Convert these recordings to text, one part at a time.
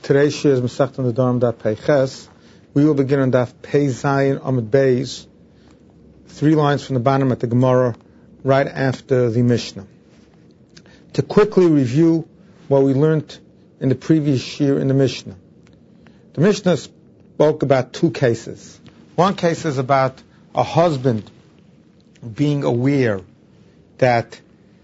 Today's shir is Masechet Nedarim Daf Pei Ches. We will begin on Daf Pei Zayin Amud Beis, 3 lines from the bottom at the Gemara, right after the Mishnah. To quickly review what we learned in the previous shir in the Mishnah. The Mishnah spoke about 2 cases. One case is about a husband being aware that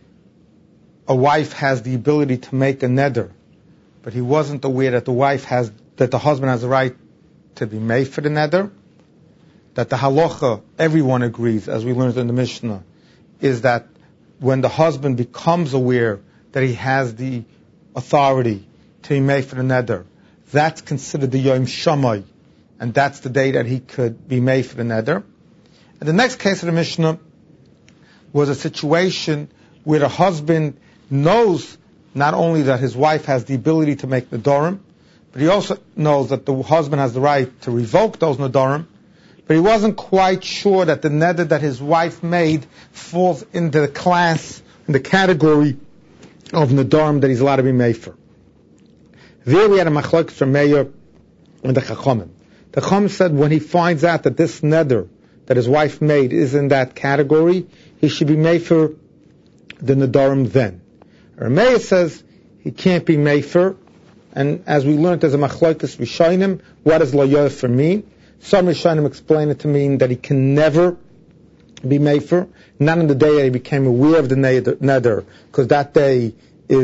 a wife has the ability to make a neder, but he wasn't aware that the husband has the right to be made for the neder. That the halacha, everyone agrees, as we learned in the Mishnah, is that when the husband becomes aware that he has the authority to be made for the neder, that's considered the Yom Shammai, and that's the day that he could be made for the neder. And the next case of the Mishnah was a situation where the husband knows not only that his wife has the ability to make nedarim, but he also knows that the husband has the right to revoke those nedarim, but he wasn't quite sure that the neder that his wife made falls into the class, in the category of nedarim that he's allowed to be made for. There we had a machlokes from Meir and the Chachamim. The Chacham said when he finds out that this neder that his wife made is in that category, he should be made for the nedarim then. Rameya says he can't be mefer, and as we learned as a machlokes rishonim, what does lo yofer mean? Some rishonim explain it to mean that he can never be mefer, not on the day that he became aware of the neder, because that day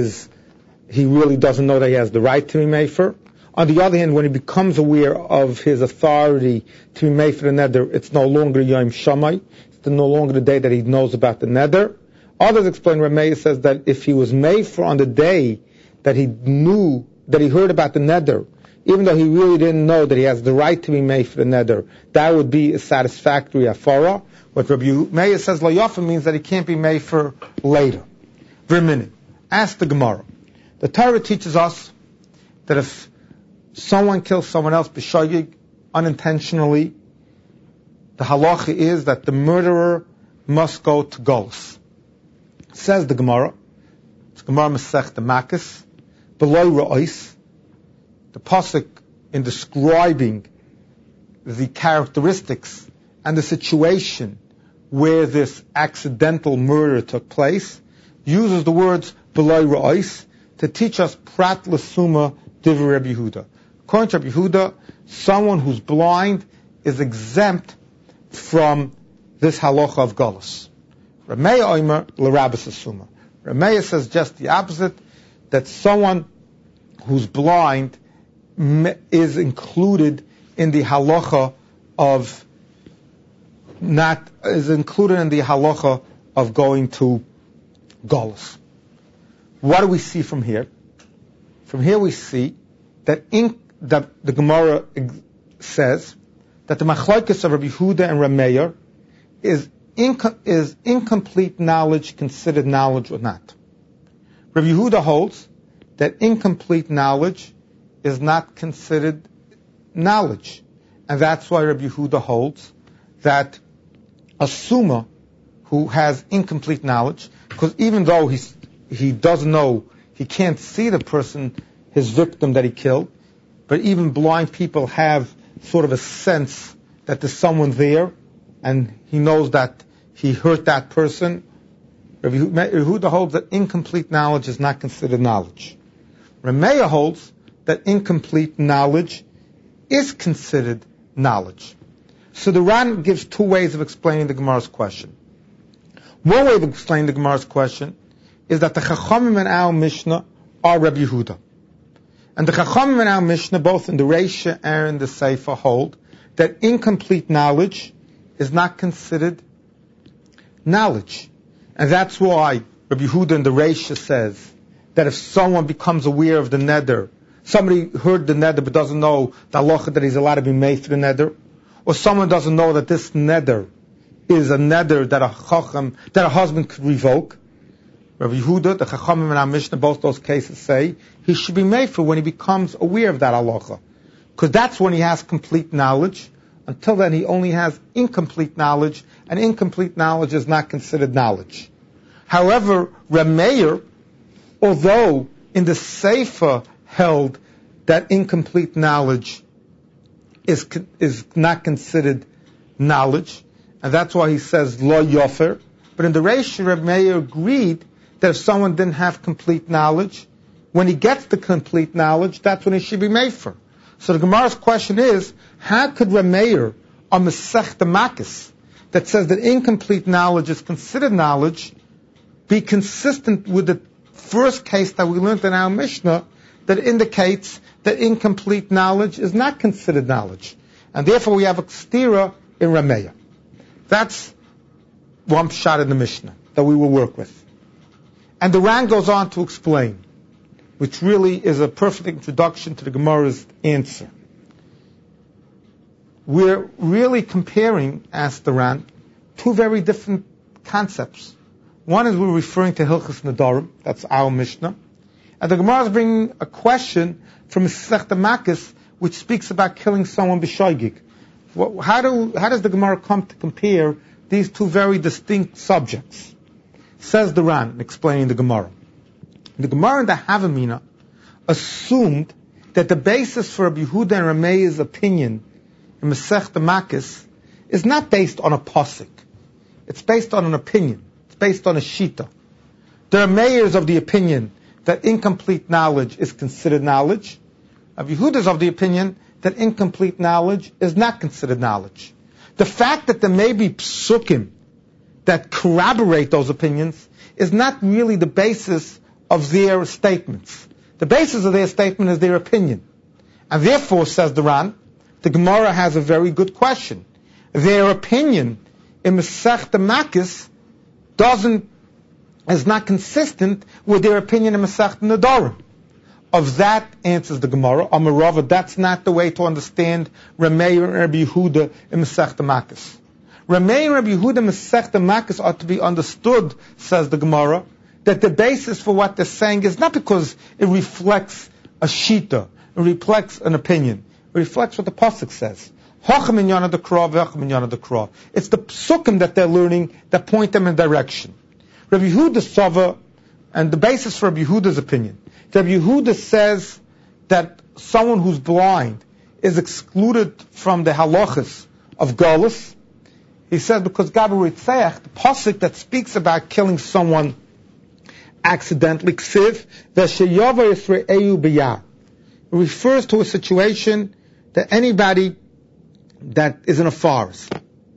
he really doesn't know that he has the right to be mefer. On the other hand, when he becomes aware of his authority to be made for the neder, it's no longer Yom Shammai, it's no longer the day that he knows about the neder. Others explain, Rameya says that if he was made for on the day that he knew, that he heard about the neder, even though he really didn't know that he has the right to be made for the neder, that would be a satisfactory afara. What Rabbi Meir says, lo yofa, means that he can't be made for later. Vermini. Ask the Gemara. The Torah teaches us that if someone kills someone else b'shogeg, unintentionally, the halacha is that the murderer must go to Golus. Says the Gemara, it's Gemara Masechet Makos, below Ra'os, the pasuk in describing the characteristics and the situation where this accidental murder took place, uses the words below Ra'os to teach us Prat L'Suma Divrei Rabbi Yehuda. According to Rabbi Yehuda, someone who's blind is exempt from this halacha of Golus. Rameya Omer l'Rabbis Asuma. Rameya says just the opposite, that someone who's blind is included in the halacha of going to Golus. What do we see from here? From here we see that the Gemara says that the machlokes of Rabbi Yehuda and Rameya is incomplete knowledge considered knowledge or not? Rabbi Yehuda holds that incomplete knowledge is not considered knowledge. And that's why Rabbi Yehuda holds that a suma who has incomplete knowledge, because even though he doesn't know, he can't see the person, his victim that he killed, but even blind people have sort of a sense that there's someone there, and he knows that he hurt that person. Rabbi Yehuda holds that incomplete knowledge is not considered knowledge. Rameya holds that incomplete knowledge is considered knowledge. So the Ran gives 2 ways of explaining the Gemara's question. One way of explaining the Gemara's question is that the Chachamim in our Mishnah are Rabbi Yehuda. And the Chachamim in our Mishnah, both in the Reisha and in the Seifa, hold that incomplete knowledge is not considered knowledge. And that's why Rabbi Yehuda in the Reisha says that if someone becomes aware of the neder, somebody heard the neder but doesn't know the halacha that he's allowed to be made for the neder, or someone doesn't know that this neder is a neder that a husband could revoke, Rabbi Yehuda, the Chachamim and our Mishnah, both those cases say he should be made for when he becomes aware of that halacha, because that's when he has complete knowledge. Until then, he only has incomplete knowledge, and incomplete knowledge is not considered knowledge. However, Rameir, although in the Seifa held that incomplete knowledge is not considered knowledge, and that's why he says lo yofer. But in the Reish, Reb Meir agreed that if someone didn't have complete knowledge, when he gets the complete knowledge, that's when he should be made for. So the Gemara's question is, how could Reb Meir on Masechta Makos, that says that incomplete knowledge is considered knowledge, be consistent with the first case that we learned in our Mishnah that indicates that incomplete knowledge is not considered knowledge? And therefore we have a stira in Reb Meir. That's one shot in the Mishnah that we will work with. And the Ran goes on to explain, which really is a perfect introduction to the Gemara's answer. We're really comparing, asked the Ran, two very different concepts. One is we're referring to Hilchos Nedarim, that's our Mishnah. And the Gemara is bringing a question from Masechta Makos, which speaks about killing someone b'shoigig. How does the Gemara come to compare these two very distinct subjects? Says the Ran, explaining the Gemara. The Gemara in the Havamina assumed that the basis for Rabbi Yehuda and Reb Meir's opinion in Masechta Makos is not based on a pasuk. It's based on an opinion. It's based on a shita. There are Meirs of the opinion that incomplete knowledge is considered knowledge. Rabbi Yehuda is of the opinion that incomplete knowledge is not considered knowledge. The fact that there may be psukim that corroborate those opinions is not really the basis of their statements. The basis of their statement is their opinion. And therefore, says the Ran, the Gemara has a very good question. Their opinion in Masechta Makos is not consistent with their opinion in Masechta Nedarim. Of that answers the Gemara, Amarava, that's not the way to understand Reb Meir and Rabbi Yehuda in Masechta Makos. Reb Meir and Rabbi Yehuda in Masechta Makos are to be understood, says the Gemara, that the basis for what they're saying is not because it reflects a shita, it reflects an opinion, it reflects what the pasuk says. It's the psukim that they're learning that point them in direction. Rabbi Yehuda Sava, and the basis for Rabbi Yehuda's opinion, Rabbi Yehuda says that someone who's blind is excluded from the halachas of galus. He says because Gabar Ritzeach, the pasuk that speaks about killing someone accidentally, ksiv, v'sheyava yisre'eu b'yar. It refers to a situation that anybody that is in a forest.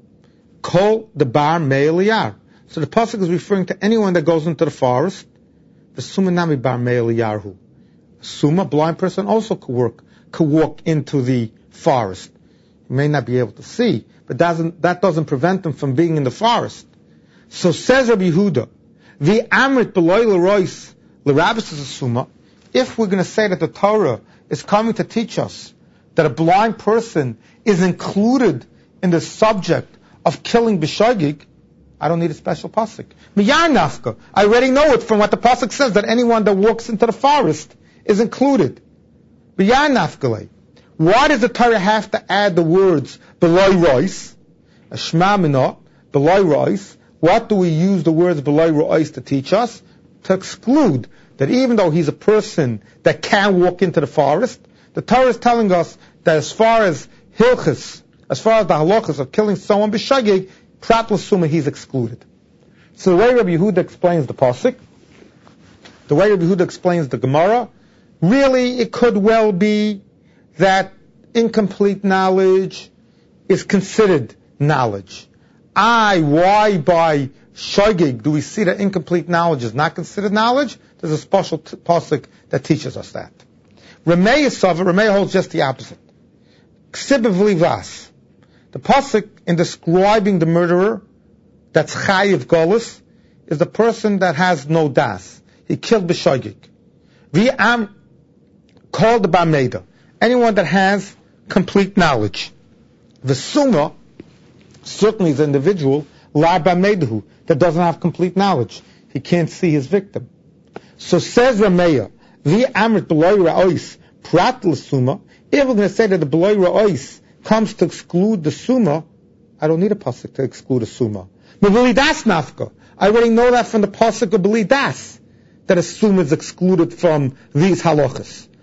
Kol debar meil yar. So the pasuk is referring to anyone that goes into the forest. The sumanami bar meil yarhu. Suma, blind person, also could walk into the forest. He may not be able to see, but that doesn't prevent him from being in the forest. So says Rabbi Yehuda, the amrit beloy l'rois l'rabbis is a suma. If we're going to say that the Torah is coming to teach us that a blind person is included in the subject of killing b'shogig, I don't need a special pasuk. Miyar nafka. I already know it from what the pasuk says that anyone that walks into the forest is included. Miyar nafka. Why does the Torah have to add the words beloy rois, shma mina, beloy rois? What do we use the words beloy rois to teach us? To exclude that even though he's a person that can walk into the forest, the Torah is telling us that as far as hilchas, as far as the halachas of killing someone b'shagig, prat l'suma, he's excluded. So the way Rabbi Yehuda explains the pasuk, the way Rabbi Yehuda explains the Gemara, really it could well be that incomplete knowledge is considered knowledge. Why by shagig do we see that incomplete knowledge is not considered knowledge? There's a special pasuk that teaches us that. Rameh holds just the opposite. Ksibev livas. The pasuk in describing the murderer, that's chayiv golus, is the person that has no das. He killed b'shogig. V'am called the bameda. Anyone that has complete knowledge. The summa certainly is an individual la bamedhu that doesn't have complete knowledge. He can't see his victim. So says Rameya, v'amrit b'loy ra'ois prat l'summa. If we're going to say that the b'loy ra'ois comes to exclude the summa, I don't need a pasuk to exclude a summa. B'li das nafka. I already know that from the pasuk of b'li das, that a summa is excluded from these halachas.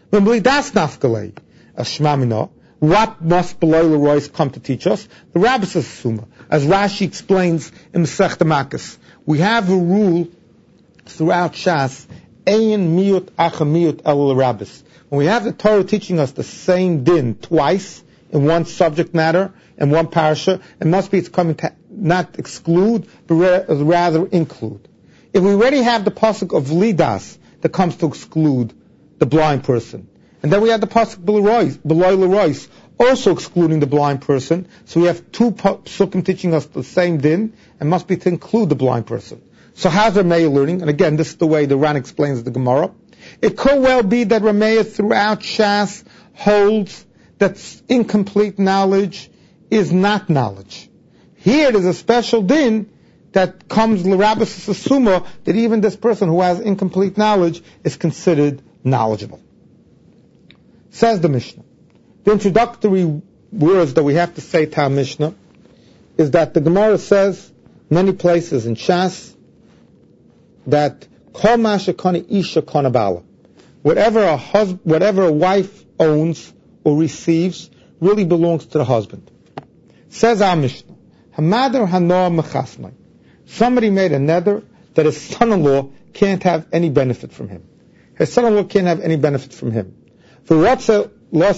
When das nafkalei, as shmamina, what must below the rois come to teach us? The rabbis is summa. As Rashi explains in Masechta Makos, we have a rule throughout Shas, ein miyut acha miyut el rabbis. When we have the Torah teaching us the same din twice in one subject matter and one parasha, it must be it's coming to not exclude, but rather include. If we already have the pasuk of lidas that comes to exclude the blind person, and then we have the pasuk beloy lerois also excluding the blind person, so we have two pasukim teaching us the same din, and must be to include the blind person. So how's Rameya learning? And again, this is the way the Ran explains the Gemara. It could well be that Rameya throughout Shas holds that incomplete knowledge is not knowledge. Here there's a special din that comes l'rabbis asuma that even this person who has incomplete knowledge is considered knowledgeable. Says the Mishnah. The introductory words that we have to say to our Mishnah is that the Gemara says many places in Shas that kol ma shekana isha kana bala, whatever a wife owns or receives really belongs to the husband. Says our Mishnah, Hamadar hanoah mechasmai. Somebody made a neder that his son-in-law can't have any benefit from him. His son-in-law can't have any benefit from him. He wants to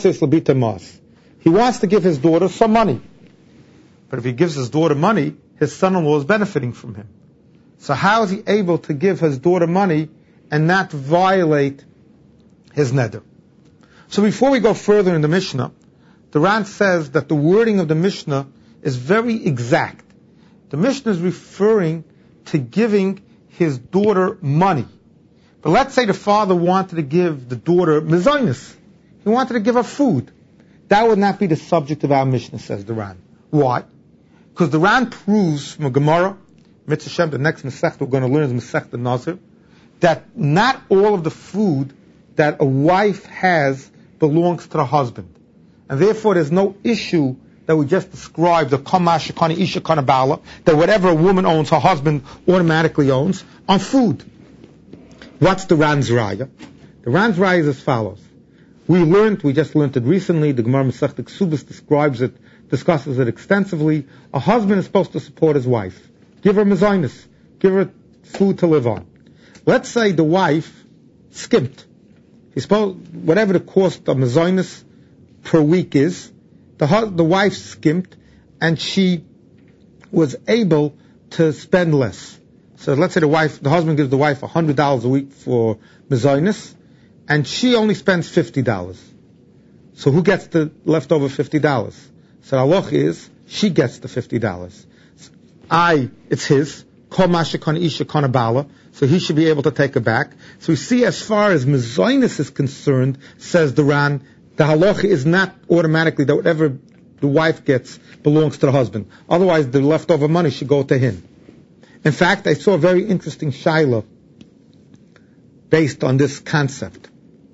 give his daughter some money. But if he gives his daughter money, his son-in-law is benefiting from him. So how is he able to give his daughter money and not violate his neder? So before we go further in the Mishnah, the Ran says that the wording of the Mishnah is very exact. The Mishnah is referring to giving his daughter money. But let's say the father wanted to give the daughter mezainis. He wanted to give her food. That would not be the subject of our Mishnah, says the Ran. Why? Because the Ran proves from a Gemara, Mitzvah Shem, the next Masechta we're going to learn is Masechta Nazir, that not all of the food that a wife has belongs to the husband. And therefore there's no issue that we just described, the kama shekana isha kana bala, that whatever a woman owns, her husband automatically owns, on food. What's the Ran's Raya? The Ran's Raya is as follows. We just learned it recently, the Gemara Masechta Ksubas discusses it extensively. A husband is supposed to support his wife. Give her mezainis. Give her food to live on. Let's say the wife skimped. Whatever the cost of mezainis per week is, the wife skimped, and she was able to spend less. So let's say the husband gives the wife $100 a week for mezainis, and she only spends $50. So who gets the leftover $50? So the halach is, she gets the $50. It's his. Kol ma shekana isha kana bala. So he should be able to take it back. So we see as far as mezainis is concerned, says the Ran, the halacha is not automatically that whatever the wife gets belongs to the husband. Otherwise, the leftover money should go to him. In fact, I saw a very interesting shaila based on this concept.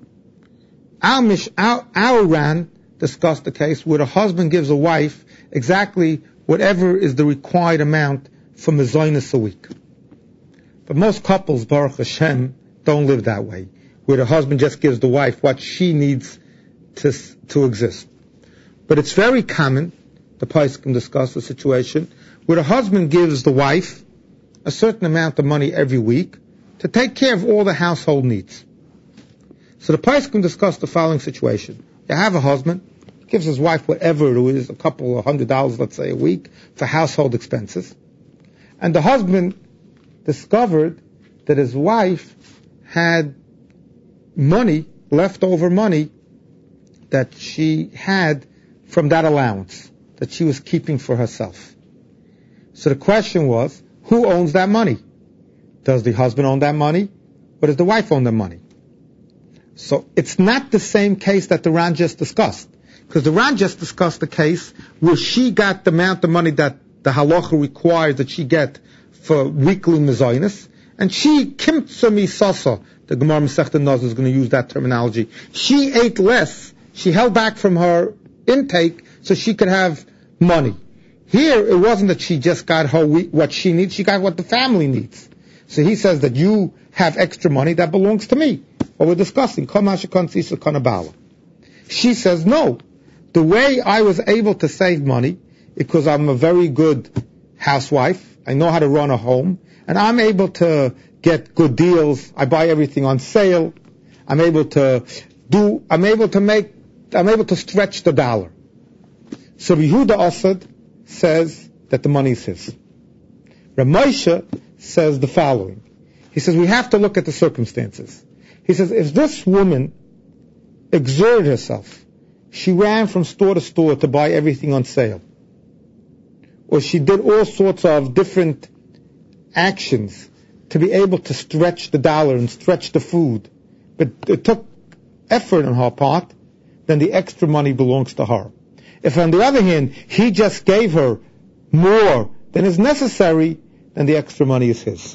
Our Ran discussed the case where the husband gives a wife exactly whatever is the required amount for mezainis a week. But most couples, Baruch Hashem, don't live that way, where the husband just gives the wife what she needs to exist. But it's very common, the Poskim discuss the situation, where the husband gives the wife a certain amount of money every week to take care of all the household needs. So the Poskim discuss the following situation. You have a husband, gives his wife whatever it is, a couple of $100, let's say, a week, for household expenses. And the husband discovered that his wife had money, leftover money, that she had from that allowance that she was keeping for herself. So the question was, who owns that money? Does the husband own that money, or does the wife own the money? So it's not the same case that the Ran just discussed, because the Ran just discussed the case where she got the amount of money that the halacha requires that she get for weekly mezainis, and she kimtza misasa. The Gemara Masechta Nazir is going to use that terminology. She ate less. She held back from her intake so she could have money. Here, it wasn't that she just got what she needs, she got what the family needs. So he says that you have extra money that belongs to me. what we're discussing. She says, no. The way I was able to save money, because I'm a very good housewife, I know how to run a home, and I'm able to get good deals. I buy everything on sale. I'm able to stretch the dollar. So Yehuda Asad says that the money is his. Ramosha says the following. He says we have to look at the circumstances. He says if this woman exerted herself, she ran from store to store to buy everything on sale, or she did all sorts of different actions to be able to stretch the dollar and stretch the food, but it took effort on her part, then the extra money belongs to her. If on the other hand, he just gave her more than is necessary, then the extra money is his.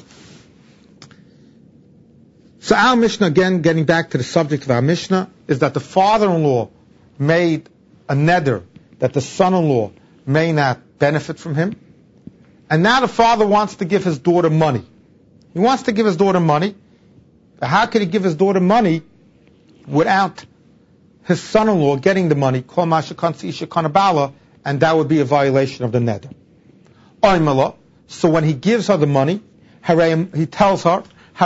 So our Mishnah, again, getting back to the subject of our Mishnah, is that the father-in-law made a neder that the son-in-law may not benefit from him. And now the father wants to give his daughter money. He wants to give his daughter money. But how could he give his daughter money without his son-in-law getting the money? And that would be a violation of the neder. So when he gives her the money, he tells her,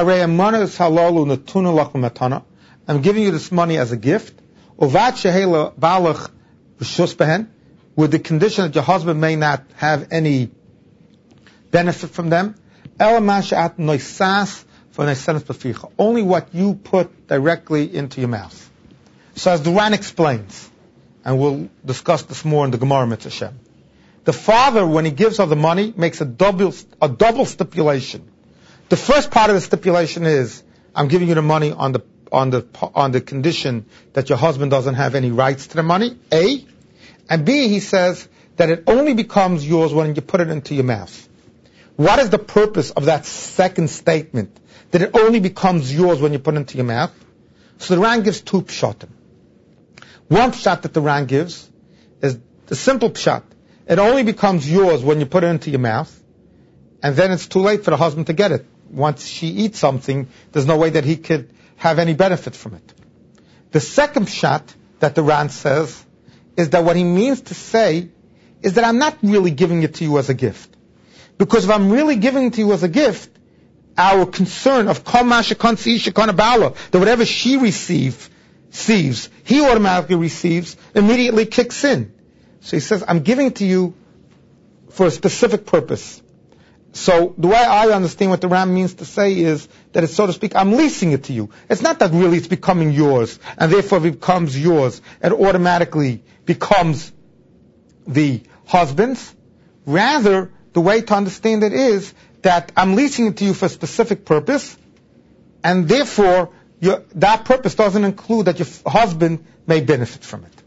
I'm giving you this money as a gift, with the condition that your husband may not have any benefit from them. Only what you put directly into your mouth. So as the Ran explains, and we'll discuss this more in the Gemara Mitzvah Shem, the father, when he gives her the money, makes a double stipulation. The first part of the stipulation is, I'm giving you the money on the condition that your husband doesn't have any rights to the money, A. And B, he says that it only becomes yours when you put it into your mouth. What is the purpose of that second statement, that it only becomes yours when you put it into your mouth? So the Ran gives two pshatim. One pshat that the Ran gives is the simple pshat. It only becomes yours when you put it into your mouth, and then it's too late for the husband to get it. Once she eats something, there's no way that he could have any benefit from it. The second pshat that the Ran says is that what he means to say is that I'm not really giving it to you as a gift. Because if I'm really giving it to you as a gift, our concern of that whatever she receives, he automatically receives, immediately kicks in. So he says, I'm giving it to you for a specific purpose. So the way I understand what the Ram means to say is that it's, so to speak, I'm leasing it to you. It's not that really it's becoming yours, and therefore if it becomes yours, it automatically becomes the husband's. Rather, the way to understand it is that I'm leasing it to you for a specific purpose, and therefore that purpose doesn't include that your husband may benefit from it.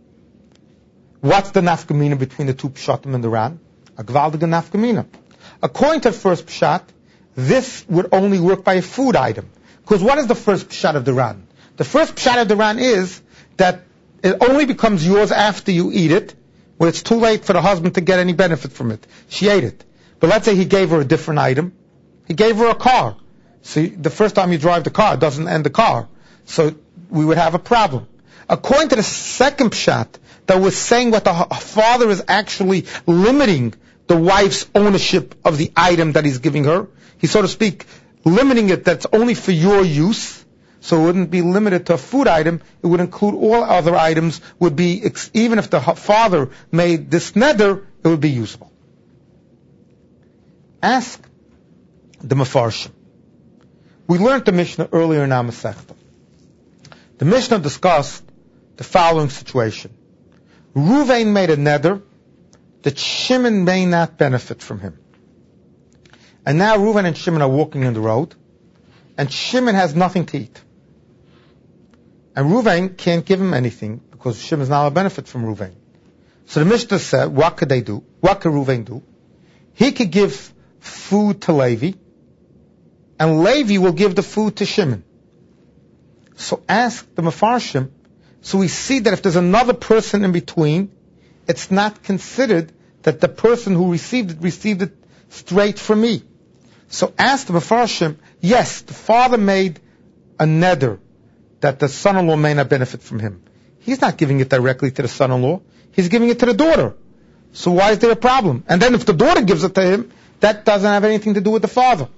What's the nafkamina between the two pshatim and the Ran? A gvaldige nafkamina. According to the first pshat, this would only work by a food item. Because what is the first pshat of the Ran? The first pshat of the Ran is that it only becomes yours after you eat it, when it's too late for the husband to get any benefit from it. She ate it. But let's say he gave her a different item. He gave her a car. So the first time you drive the car, it doesn't end the car. So we would have a problem. According to the second pshat, that was saying what the father is actually limiting the wife's ownership of the item that he's giving her. He's, so to speak, limiting it that's only for your use. So it wouldn't be limited to a food item. It would include all other items. Would be, even if the father made this neder, it would be usable. Ask the Mefarshim. We learned the Mishnah earlier in our Masechta. The Mishnah discussed the following situation. Ruvain made a neder that Shimon may not benefit from him. And now Reuven and Shimon are walking on the road, and Shimon has nothing to eat. And Reuven can't give him anything, because Shimon is not a benefit from Reuven. So the Mishnah said, what could they do? What could Reuven do? He could give food to Levi, and Levi will give the food to Shimon. So ask the Mefarshim, so we see that if there's another person in between, it's not considered that the person who received it straight from me. So ask the Mefarshim, yes, the father made a neder that the son-in-law may not benefit from him. He's not giving it directly to the son-in-law. He's giving it to the daughter. So why is there a problem? And then if the daughter gives it to him, that doesn't have anything to do with the father.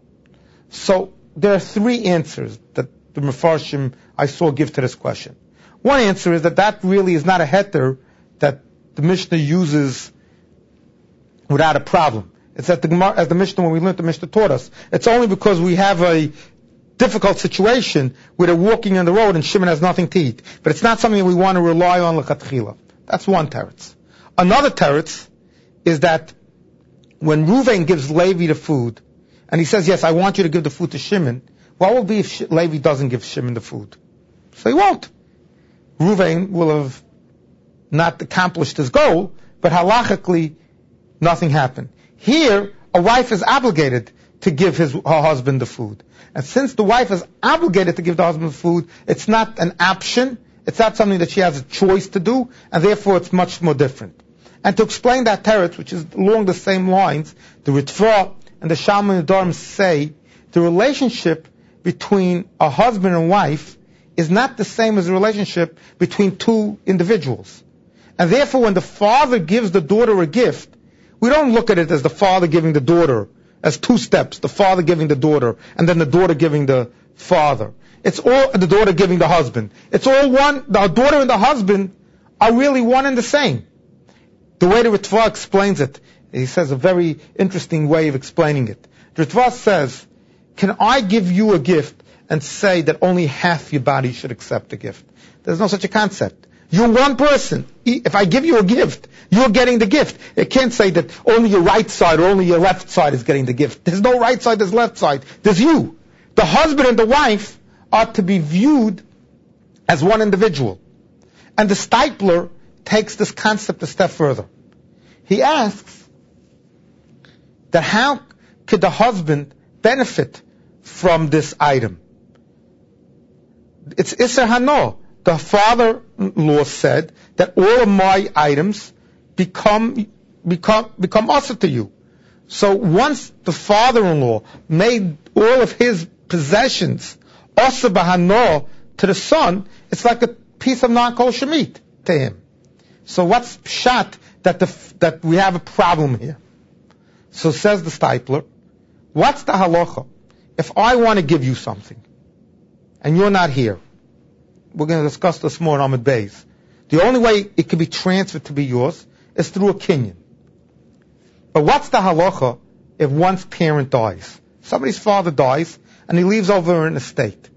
So there are three answers that the Mefarshim I saw give to this question. One answer is that really is not a heter that the Mishnah uses without a problem. It's that as the Mishnah, when we learned the Mishnah taught us, it's only because we have a difficult situation where they're walking on the road and Shimon has nothing to eat. But it's not something that we want to rely on l'chatchila. That's one teretz. Another teretz is that when Reuven gives Levi the food, and he says, yes, I want you to give the food to Shimon, what will be if Levi doesn't give Shimon the food? So he won't. Reuven will have not accomplished his goal, but halachically, nothing happened. Here, a wife is obligated to give her husband the food. And since the wife is obligated to give the husband the food, it's not an option, it's not something that she has a choice to do, and therefore it's much more different. And to explain that teretz, which is along the same lines, the Ritva and the Shalmei Nedarim say the relationship between a husband and wife is not the same as the relationship between two individuals. And therefore, when the father gives the daughter a gift, we don't look at it as the father giving the daughter as two steps, the father giving the daughter, and then the daughter giving the father. It's all the daughter giving the husband. It's all one. The daughter and the husband are really one and the same. The way the Ritva explains it, he says a very interesting way of explaining it. The Ritva says, can I give you a gift and say that only half your body should accept the gift? There's no such a concept. You're one person. If I give you a gift, you're getting the gift. It can't say that only your right side or only your left side is getting the gift. There's no right side, there's left side. There's you. The husband and the wife are to be viewed as one individual. And the Steipler takes this concept a step further. He asks that how could the husband benefit from this item? It's Isser Hano. The father-in-law said that all of my items become also to you. So once the father-in-law made all of his possessions also bahano to the son, it's like a piece of non-kosher meat to him. So what's pshat that we have a problem here? So says the Steipler, what's the halacha? If I want to give you something and you're not here, we're going to discuss this more in Ahmed Beis. The only way it can be transferred to be yours is through a kinyan. But what's the halacha if one's parent dies? Somebody's father dies and he leaves over an estate.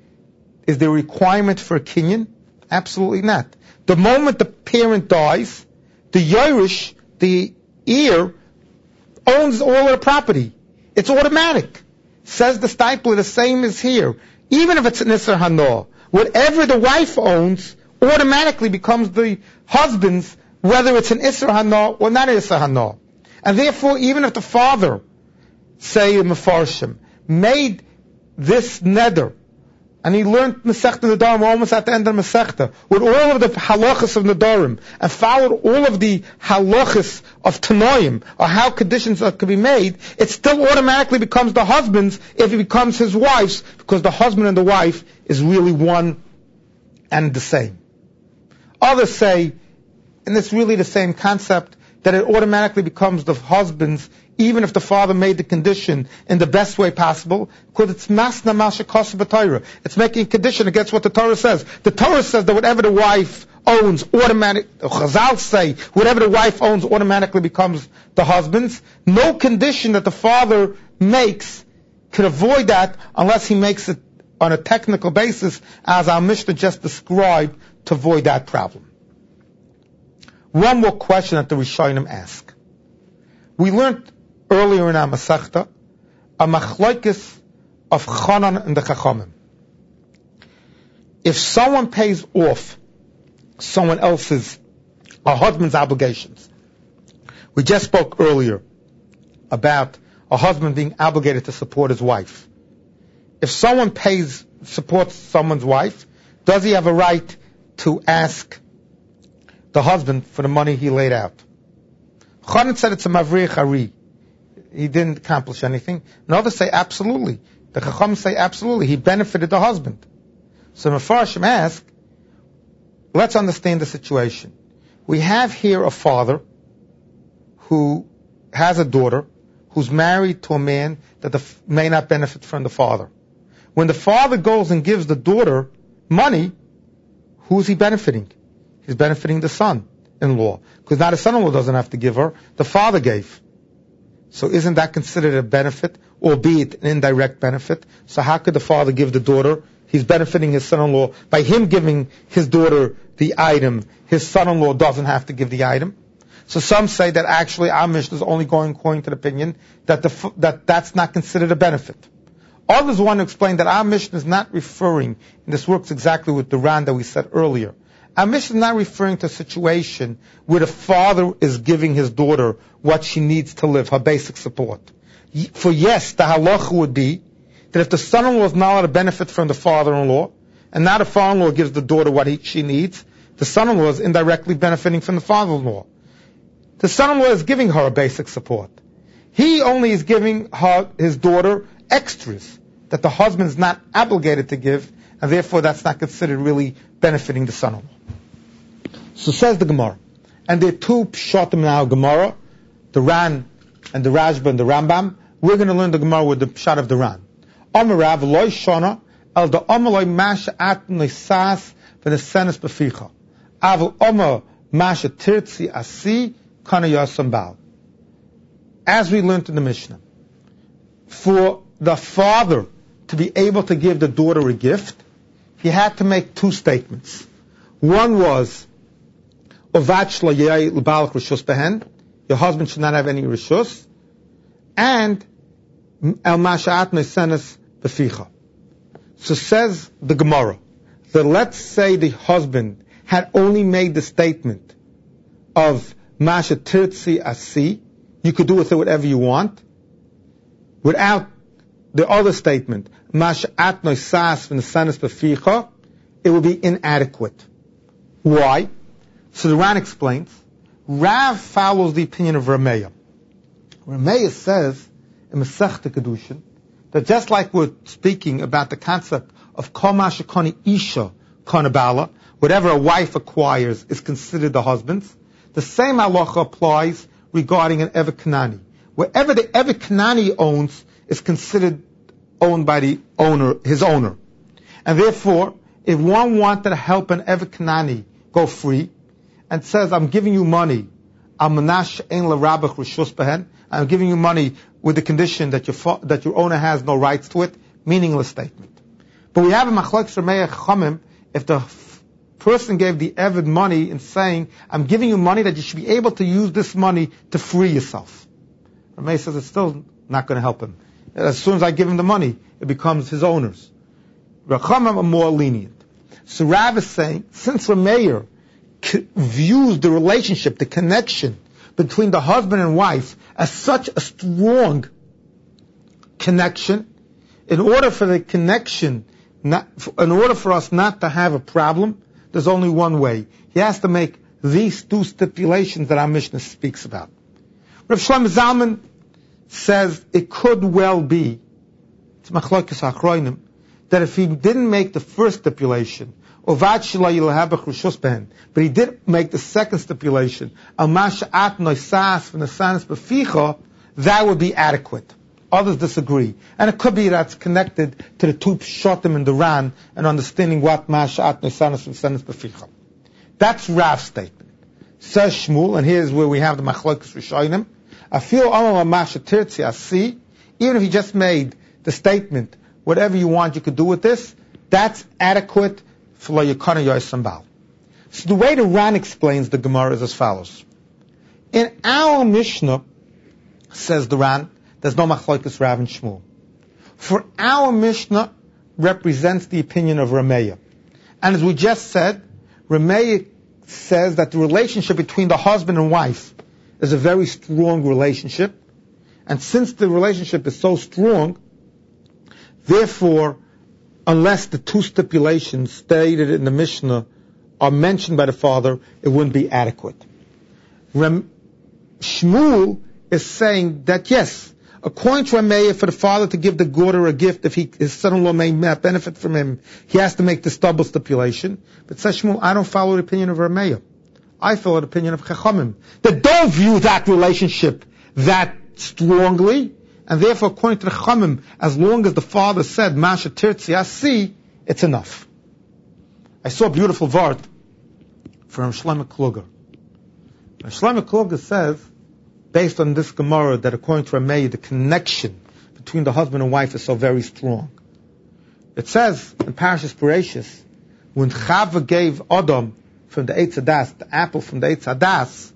Is there a requirement for a kinyan? Absolutely not. The moment the parent dies, the Yerush, the heir, owns all of the property. It's automatic. Says the Steipler, the same as here. Even if it's an Isser Hano, whatever the wife owns automatically becomes the husband's, whether it's an Isser Hano or not an Isser Hano. And therefore, even if the father, say in Mefarshim, made this neder, and he learned Masechta Nedarim almost at the end of Masechta, with all of the halachas of Nedarim, and followed all of the halachas of Tanoim, or how conditions could be made, it still automatically becomes the husband's if it becomes his wife's, because the husband and the wife is really one and the same. Others say, and it's really the same concept, that it automatically becomes the husband's, even if the father made the condition in the best way possible, because it's masna masha kosa b'Torah. It's making a condition against what the Torah says. The Torah says that whatever the wife owns, Chazal say, whatever the wife owns automatically becomes the husband's. No condition that the father makes could avoid that unless he makes it on a technical basis, as our Mishnah just described, to avoid that problem. One more question that the Rishonim ask. We learned earlier in our Masechta a machlokes of Chanan and the Chachamim. If someone pays off someone else's, a husband's obligations, we just spoke earlier about a husband being obligated to support his wife. If someone supports someone's wife, does he have a right to ask the husband for the money he laid out? Chanan said it's a mavrich hari. He didn't accomplish anything. And others say absolutely. The Chacham say absolutely. He benefited the husband. So Mefarshim ask, let's understand the situation. We have here a father who has a daughter who's married to a man that may not benefit from the father. When the father goes and gives the daughter money, who's he benefiting? He's benefiting the son-in-law. Because now the son-in-law doesn't have to give her, the father gave. So isn't that considered a benefit, albeit an indirect benefit? So how could the father give the daughter? He's benefiting his son-in-law. By him giving his daughter the item, his son-in-law doesn't have to give the item. So some say that actually our Mishnah is only going according to the opinion that that's not considered a benefit. Others want to explain that our Mishnah is not referring, and this works exactly with the Ran that we said earlier. Our Mishnah is not referring to a situation where the father is giving his daughter what she needs to live, her basic support. For yes, the halacha would be that if the son-in-law is not allowed to benefit from the father-in-law, and now the father-in-law gives the daughter what she needs, the son-in-law is indirectly benefiting from the father-in-law. The son-in-law is giving her a basic support. He only is giving his daughter extras that the husband is not obligated to give, and therefore that's not considered really benefiting the son-in-law. So says the Gemara. And there are two pshatim now, Gemara, the Ran and the Rashba and the Rambam. We're going to learn the Gemara with the pshat of the Ran. Amarav loy shana el da amaloi masha at noisas v'nesenes beficha. Aval amar masha tirtzi asi kana yasam bal. As we learned in the Mishnah, for the father to be able to give the daughter a gift, he had to make two statements. One was, your husband should not have any rishus, and el masha'at nesenes beficha. So says the Gemara, that let's say the husband had only made the statement of masha tirtzi asi, you could do with it whatever you want, without the other statement, masha'at noisas v'nesenes beficha, it would be inadequate. Why? So the Ran explains, Rav follows the opinion of Rameya. Rameya says in Masechta Kedushin that just like we're speaking about the concept of kol ma shekoni isha kana bala, whatever a wife acquires is considered the husband's, the same halacha applies regarding an Evet Kanani. Wherever the Evet Kanani owns is considered owned by the owner, his owner. And therefore, if one wanted to help an Evet Kanani go free, and says, I'm giving you money, I'm giving you money with the condition that your owner has no rights to it, meaningless statement. But we have a machlokes Rameya Chachamim, if the person gave the Eved money and saying, I'm giving you money that you should be able to use this money to free yourself. Rameya says it's still not going to help him. As soon as I give him the money, it becomes his owner's. Rachamim are more lenient. So Rav is saying, since Rameya views the relationship, the connection between the husband and wife as such a strong connection, in order for the connection, in order for us not to have a problem, there's only one way. He has to make these two stipulations that our Mishnah speaks about. Rav Shlomo Zalman says it could well be, it's machlokes hachronim, that if he didn't make the first stipulation, but he did make the second stipulation, that would be adequate. Others disagree. And it could be that's connected to the two pshatim in the Ran and understanding what masha'at noisanas v'nesenes beficha. That's Rav's statement. Says Shmuel, and here's where we have the machlokes rishonim. Even if he just made the statement, whatever you want you could do with this, that's adequate. So the way the Ran explains the Gemara is as follows. In our Mishnah, says the Ran, there's no machlokes Rav and Shmuel. For our Mishnah represents the opinion of Rameya. And as we just said, Rameya says that the relationship between the husband and wife is a very strong relationship. And since the relationship is so strong, therefore, unless the two stipulations stated in the Mishnah are mentioned by the father, it wouldn't be adequate. Shmuel is saying that yes, According to Rameya, for the father to give the daughter a gift, if his son-in-law may benefit from him, he has to make this double stipulation. But says Shmuel, I don't follow the opinion of Rameya. I follow the opinion of Chachamim. That don't view that relationship that strongly, and therefore, according to the Chachamim, as long as the father said, Masha Tirtzi Asi, it's enough. I saw a beautiful vart from Shlomo Kluger. Shlomo Kluger says, based on this Gemara, that according to Rameya, the connection between the husband and wife is so very strong. It says in Parashas Bereshis, when Chava gave Adam from the Eitz Hadas, the apple from the Eitz Hadas,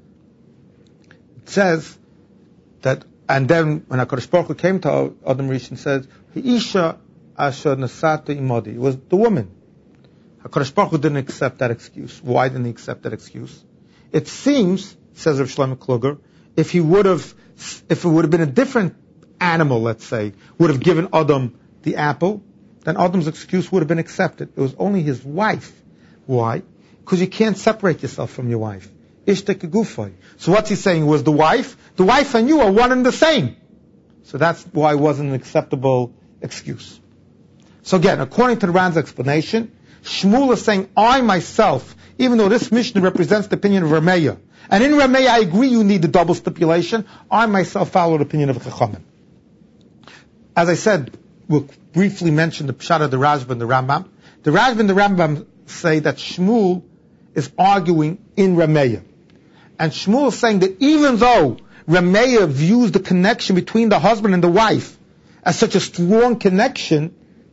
it says that, and then when HaKadosh Baruch Hu came to Adam Rishon, said, Isha asher nasata imodi. It was the woman. HaKadosh Baruch Hu didn't accept that excuse. Why didn't he accept that excuse? It seems, says Rav Shlomo Kluger, if it would have been a different animal, let's say, would have given Adam the apple, then Adam's excuse would have been accepted. It was only his wife. Why? Because you can't separate yourself from your wife. Ishtek gufay. So what's he saying? It was the wife? The wife and you are one and the same. So that's why it wasn't an acceptable excuse. So again, according to the Ran's explanation, Shmuel is saying, I myself, even though this Mishnah represents the opinion of Rameya, and in Rameya I agree you need the double stipulation, I myself follow the opinion of Chachamim. As I said, we'll briefly mention the Pshat of the Rashba and the Rambam. The Rashba and the Rambam say that Shmuel is arguing in Rameya. And Shmuel is saying that even though Rameya views the connection between the husband and the wife as such a strong connection,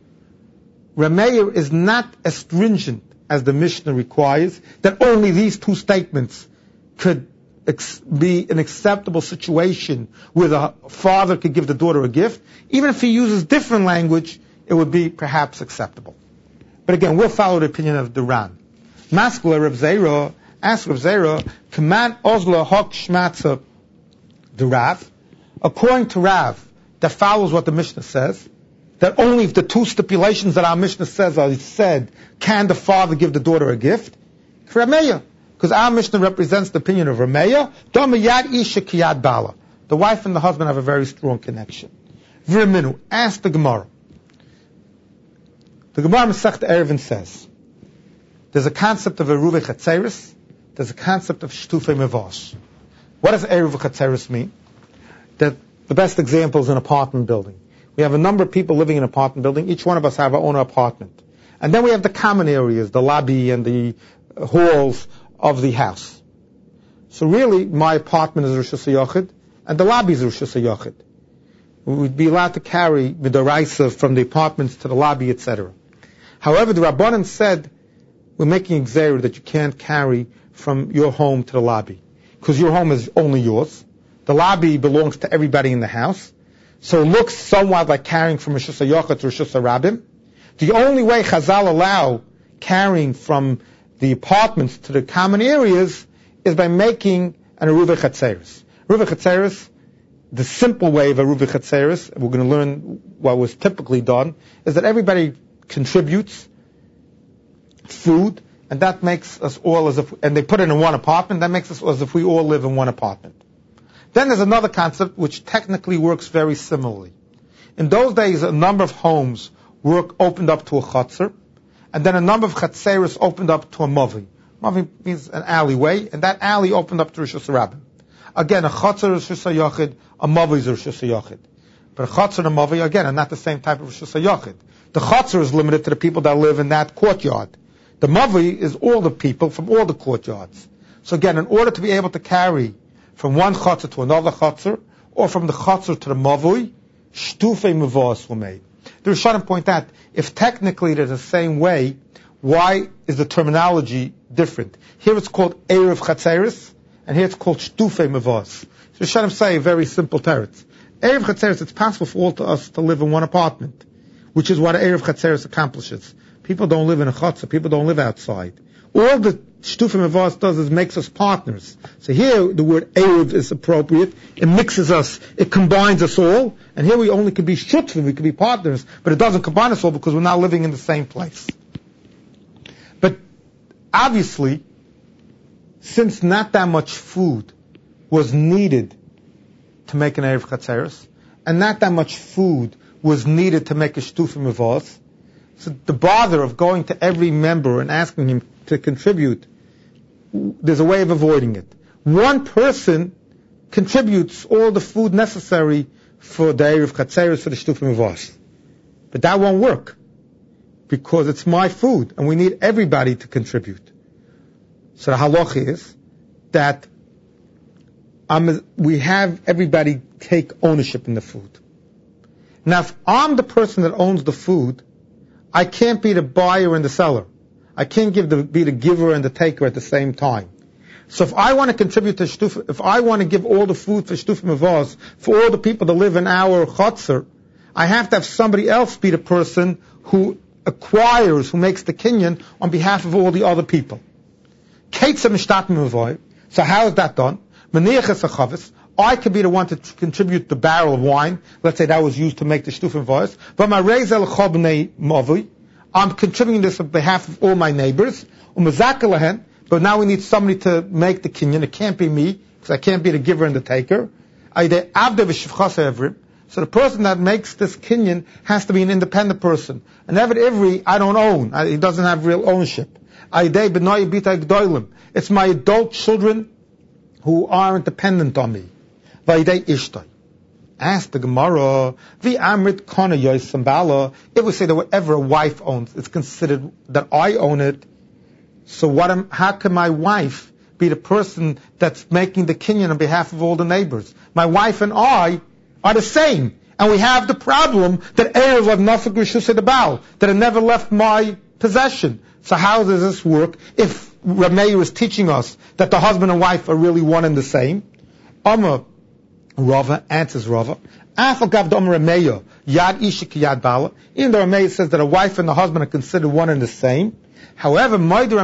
Rameya is not as stringent as the Mishnah requires, that only these two statements could be an acceptable situation where the father could give the daughter a gift. Even if he uses different language, it would be perhaps acceptable. But again, we'll follow the opinion of the Ran. Maskula Rav Zera, ask Rav Zera, Kaman Ozla Hok Shmatza the Rav. According to Rav, that follows what the Mishnah says, that only if the two stipulations that our Mishnah says are said, can the father give the daughter a gift? Rameya. Because our Mishnah represents the opinion of Rameya. Domayad Isha Kiyad Bala. The wife and the husband have a very strong connection. V'riminu. Ask the Gemara. The Gemara Masechta Eruvin says, there's a concept of Eruv Chatzeris, there's a concept of Shtufei Mevos. What does Eruv Chatzeris mean? That the best example is an apartment building. We have a number of people living in an apartment building. Each one of us have our own apartment. And then we have the common areas, the lobby and the halls of the house. So really, my apartment is Rosh Hashanah, and the lobby is Rosh Hashanah. We would be allowed to carry the deraisa from the apartments to the lobby, etc. However, the Rabbanan said, we're making a gzera that you can't carry from your home to the lobby, because your home is only yours. The lobby belongs to everybody in the house. So it looks somewhat like carrying from Rosh Hashanah to Rosh Hashanah. The only way Chazal allow carrying from the apartments to the common areas is by making an Eruv Chatzeris. Eruv Chatzeris, the simple way of Eruv Chatzeris, we're going to learn what was typically done, is that everybody contributes food, and that makes us all as if, and they put it in one apartment, that makes us as if we all live in one apartment. Then there's another concept which technically works very similarly. In those days, a number of homes opened up to a chutzner, and then a number of chatzeris opened up to a mavi. Mavi means an alleyway, and that alley opened up to Rosh Hashanah. Again, a chutzner is Rosh Hashanah, a mavi is Rosh Hashanah. But a chutzner and a mavi, again, are not the same type of Rosh Hashanah. The chutzner is limited to the people that live in that courtyard. The mavi is all the people from all the courtyards. So again, in order to be able to carry from one chutzner to another chutzner, or from the chutzner to the mavui, shtufei mavos were made. The Rishonim point out, if technically they're the same way, why is the terminology different? Here it's called Erev Chatzeris, and here it's called Shtufei Mavos. So Rishonim say a very simple teretz. Erev Chatzeris, it's possible for all of us to live in one apartment, which is what Erev Chatzeris accomplishes. People don't live in a chutzner, people don't live outside. All the Shtufei Mavos does is makes us partners. So here the word Erev is appropriate. It mixes us, it combines us all. And here we only could be Shutfim, we could be partners, but it doesn't combine us all because we're not living in the same place. But obviously, since not that much food was needed to make an Erev Chatzeris, and not that much food was needed to make a shtufa mevos. So the bother of going to every member and asking him to contribute, there's a way of avoiding it. One person contributes all the food necessary for the Erev Chatzeres, for the shtufa mevos. But that won't work, because it's my food, and we need everybody to contribute. So the halacha is that we have everybody take ownership in the food. Now, if I'm the person that owns the food, I can't be the buyer and the seller. I can't be the giver and the taker at the same time. So if I want to contribute to shtufa, if I want to give all the food for shtufa mevos for all the people that live in our chotzer, I have to have somebody else be the person who acquires, who makes the kinyan on behalf of all the other people. So how is that done? I could be the one to contribute the barrel of wine. Let's say that was used to make the shtufa mevos. But I'm contributing this on behalf of all my neighbors. But now we need somebody to make the kinyan. It can't be me, because I can't be the giver and the taker. So the person that makes this kinyan has to be an independent person. And Eved Ivri, I don't own. He doesn't have real ownership. It's my adult children who aren't dependent on me. Ask the Gemara, it would say that whatever a wife owns, it's considered that I own it. So how can my wife be the person that's making the kinyan on behalf of all the neighbors? My wife and I are the same. And we have the problem that Erev of Nafik Rishus Baal, that it never left my possession. So how does this work if Rameir is teaching us that the husband and wife are really one and the same? Rava answers Rava. Even though Rameir says that a wife and the husband are considered one and the same, however,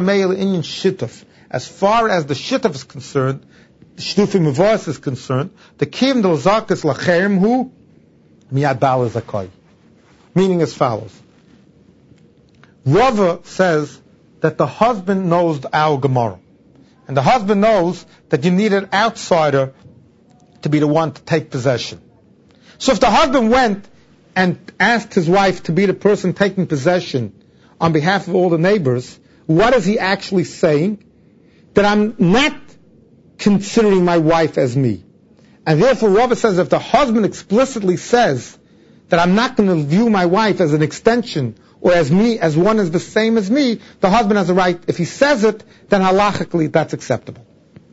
as far as the shituf is concerned, the shtufa mevos is concerned, the kim del zakas lachem hu miyad bal zakai. Meaning as follows. Rava says that the husband knows our Gemara. And the husband knows that you need an outsider to be the one to take possession. So if the husband went and asked his wife to be the person taking possession on behalf of all the neighbors, what is he actually saying? That I'm not considering my wife as me. And therefore Rava says if the husband explicitly says that I'm not going to view my wife as an extension or as me, as one is the same as me, the husband has a right. If he says it, then halachically that's acceptable.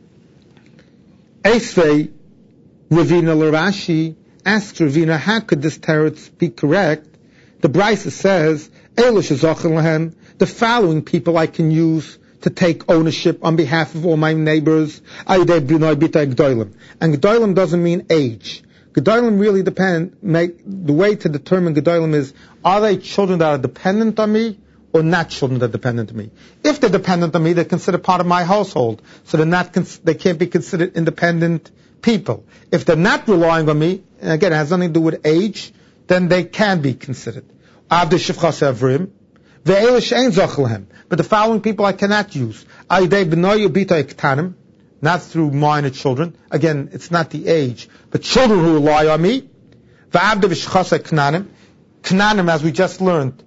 Esvei, Ravina Larashi asks Ravina, how could this teretz be correct? The Brisa says, the following people I can use to take ownership on behalf of all my neighbors. And Gedolim doesn't mean age. Gedolim really the way to determine Gedolim is, are they children that are dependent on me or not children that are dependent on me? If they're dependent on me, they're considered part of my household. So they can't be considered independent people. If they're not relying on me, and again, it has nothing to do with age, then they can be considered. But the following people I cannot use. Not through minor children. Again, it's not the age, but children who rely on me. Knanim, as we just learned,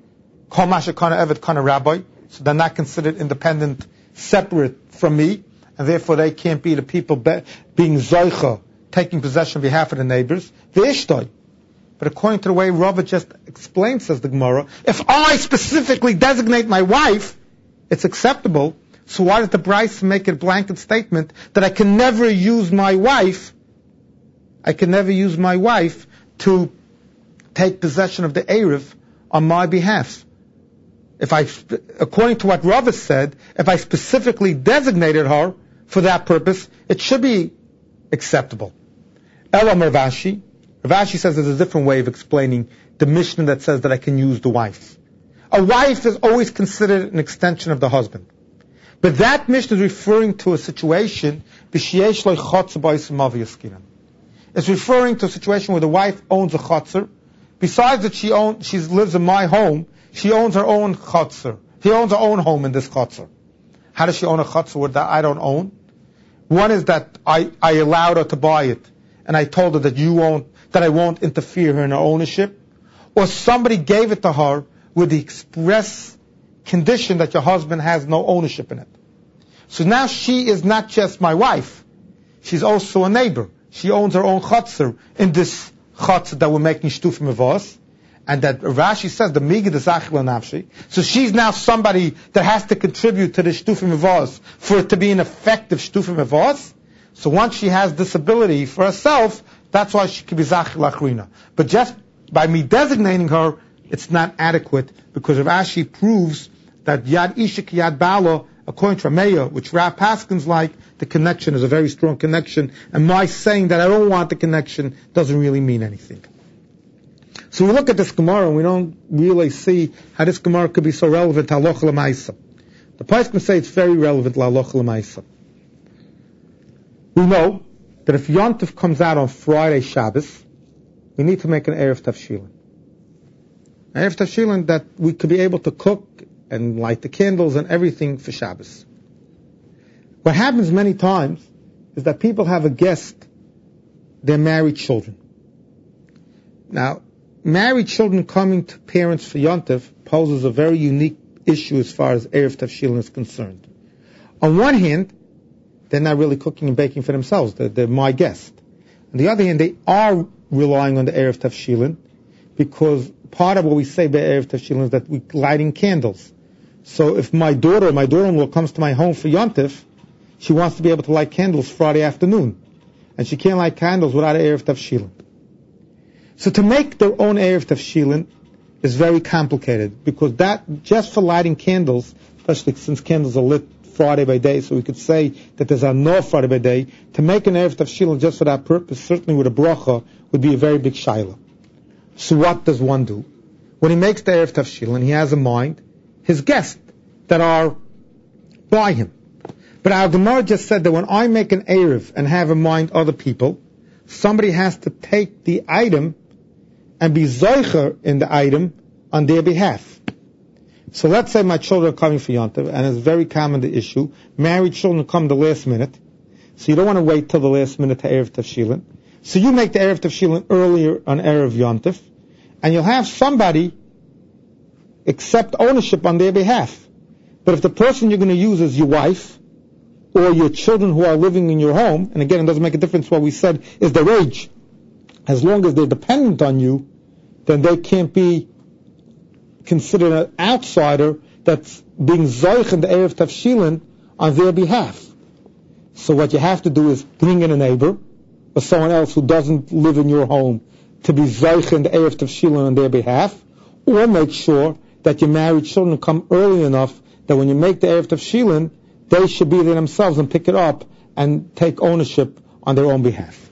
so they're not considered independent, separate from me, and therefore they can't be the people being zoicha, taking possession on behalf of the neighbors. But according to the way Rava just explained, says the Gemara, if I specifically designate my wife, it's acceptable. So why does the Brisa make a blanket statement that I can never use my wife? I can never use my wife to take possession of the Erev on my behalf. According to what Rava said, if I specifically designated her for that purpose, it should be acceptable. Elam Ravashi says there's a different way of explaining the Mishnah that says that I can use the wife. A wife is always considered an extension of the husband. But that Mishnah is referring to a situation, it's referring to a situation where the wife owns a chotzer. Besides that she lives in my home, she owns her own chotzer. She owns her own home in this chotzer. How does she own a chotzer that I don't own? One is that I allowed her to buy it, and I told her that that I won't interfere in her ownership, or somebody gave it to her with the express condition that your husband has no ownership in it. So now she is not just my wife, she's also a neighbor. She owns her own chutzner in this chutzner that we're making shtufim avos, and that Rashi says the migid is achil nafshi. So she's now somebody that has to contribute to the shtufim avos for it to be an effective shtufim avos. So once she has this ability for herself, that's why she can be zachil achrina. But just by me designating her, it's not adequate, because Rashi proves that yad ishik yad bala, according to Rameya, which Rav Paskins like, the connection is a very strong connection, and my saying that I don't want the connection doesn't really mean anything. So we look at this Gemara and we don't really see how this Gemara could be so relevant to halacha l'maisa. The Paskins say it's very relevant to halacha l'maisa. We know that if Yontif comes out on Friday Shabbos, we need to make an Erev Tavshilin. An Erev Tavshilin that we could be able to cook and light the candles and everything for Shabbos. What happens many times is that people have a guest, they're married children. Now, married children coming to parents for Yontif poses a very unique issue as far as Erev Tavshilin is concerned. On one hand, they're not really cooking and baking for themselves. They're my guest. On the other hand, they are relying on the Erev Tavshilin, because part of what we say by Erev Tavshilin is that we're lighting candles. So if my daughter-in-law comes to my home for Yontif, she wants to be able to light candles Friday afternoon. And she can't light candles without an Erev Tavshilin. So to make their own Erev Tavshilin is very complicated, because that, just for lighting candles, especially since candles are lit Friday by day, so we could say that there's a no Friday by day, to make an Erev Tavshilin just for that purpose, certainly with a bracha, would be a very big shaila. So what does one do? When he makes the Erev Tavshilin, he has in mind his guests that are by him. But our Gemara just said that when I make an Erev and have in mind other people, somebody has to take the item and be zoicher in the item on their behalf. So let's say my children are coming for Yontif, and it's very common the issue. Married children come the last minute, so you don't want to wait till the last minute to Erev Tavshilin. So you make the Erev Tavshilin earlier on Erev Yontif, and you'll have somebody accept ownership on their behalf. But if the person you're going to use is your wife, or your children who are living in your home, and again, it doesn't make a difference what we said is their age, as long as they're dependent on you, then they can't be considered an outsider that's being zoich in the Erev Tavshilin on their behalf. So what you have to do is bring in a neighbor, or someone else who doesn't live in your home, to be zoich in the Erev Tavshilin on their behalf, or make sure that your married children come early enough that when you make the Erev Tavshilin, they should be there themselves and pick it up and take ownership on their own behalf.